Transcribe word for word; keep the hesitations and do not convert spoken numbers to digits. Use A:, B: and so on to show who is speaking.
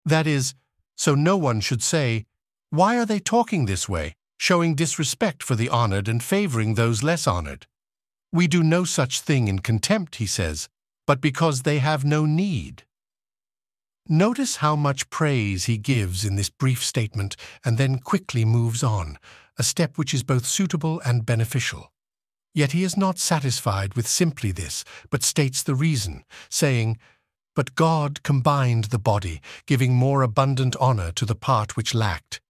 A: That is, so no one should say, "Why are they talking this way, showing disrespect for the honored and favoring those less honored? We do no such thing in contempt," he says, "but because they have no need." Notice how much praise he gives in this brief statement and then quickly moves on, a step which is both suitable and beneficial. Yet he is not satisfied with simply this, but states the reason, saying, "But God combined the body, giving more abundant honor to the part which lacked,